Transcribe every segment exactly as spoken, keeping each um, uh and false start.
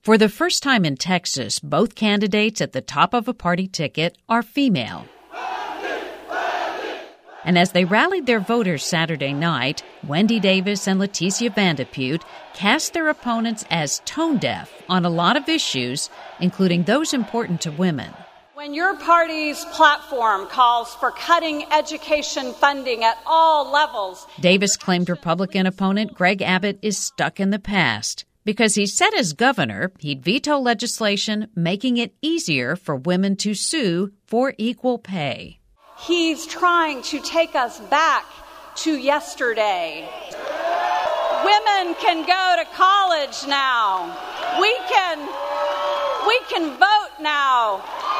For the first time in Texas, both candidates at the top of a party ticket are female. And as they rallied their voters Saturday night, Wendy Davis and Leticia Vandepute cast their opponents as tone-deaf on a lot of issues, including those important to women. When your party's platform calls for cutting education funding at all levels, Davis claimed Republican opponent Greg Abbott is stuck in the past because he said as governor he'd veto legislation making it easier for women to sue for equal pay. He's trying to take us back to yesterday. Women can go to college now. We can, we can vote now.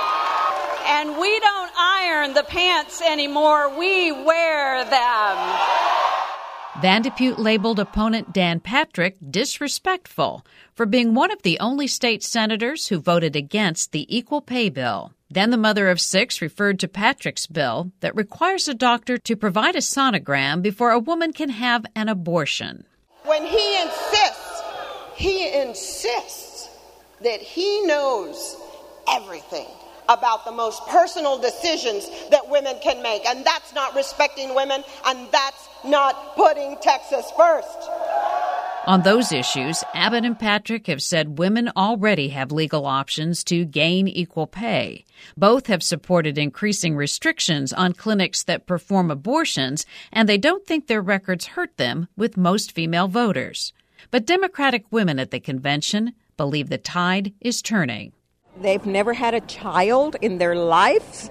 And we don't iron the pants anymore. We wear them. Vandepute labeled opponent Dan Patrick disrespectful for being one of the only state senators who voted against the equal pay bill. Then the mother of six referred to Patrick's bill that requires a doctor to provide a sonogram before a woman can have an abortion. When he insists, he insists that he knows everything about the most personal decisions that women can make. And that's not respecting women, and that's not putting Texas first. On those issues, Abbott and Patrick have said women already have legal options to gain equal pay. Both have supported increasing restrictions on clinics that perform abortions, and they don't think their records hurt them with most female voters. But Democratic women at the convention believe the tide is turning. They've never had a child in their lives.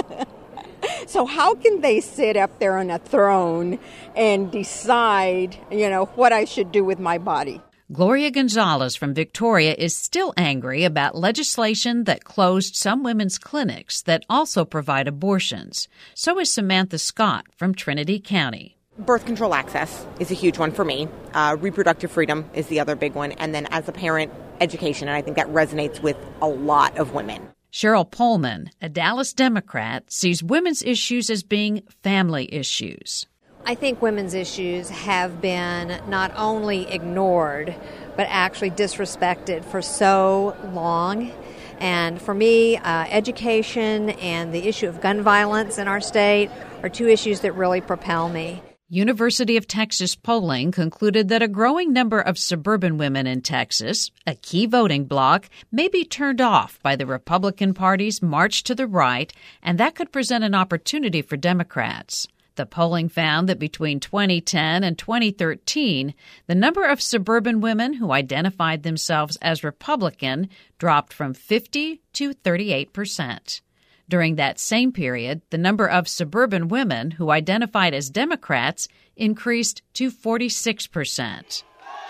So how can they sit up there on a throne and decide, you know, what I should do with my body? Gloria Gonzalez from Victoria is still angry about legislation that closed some women's clinics that also provide abortions. So is Samantha Scott from Trinity County. Birth control access is a huge one for me. Uh, reproductive freedom is the other big one. And then as a parent, education. And I think that resonates with a lot of women. Cheryl Pullman, a Dallas Democrat, sees women's issues as being family issues. I think women's issues have been not only ignored, but actually disrespected for so long. And for me, uh, education and the issue of gun violence in our state are two issues that really propel me. University of Texas polling concluded that a growing number of suburban women in Texas, a key voting bloc, may be turned off by the Republican Party's march to the right, and that could present an opportunity for Democrats. The polling found that between twenty ten and twenty thirteen, the number of suburban women who identified themselves as Republican dropped from fifty to thirty-eight percent. During that same period, the number of suburban women who identified as Democrats increased to forty-six percent.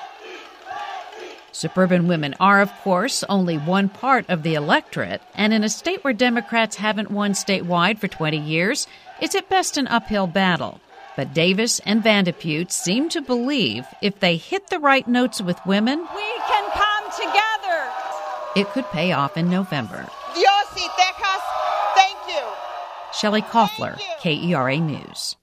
Suburban women are, of course, only one part of the electorate, and in a state where Democrats haven't won statewide for twenty years, it's at best an uphill battle. But Davis and Vandepute seem to believe if they hit the right notes with women, we can come together. It could pay off in November. Dios y Texas, thank you. Shelley Koffler, K E R A News.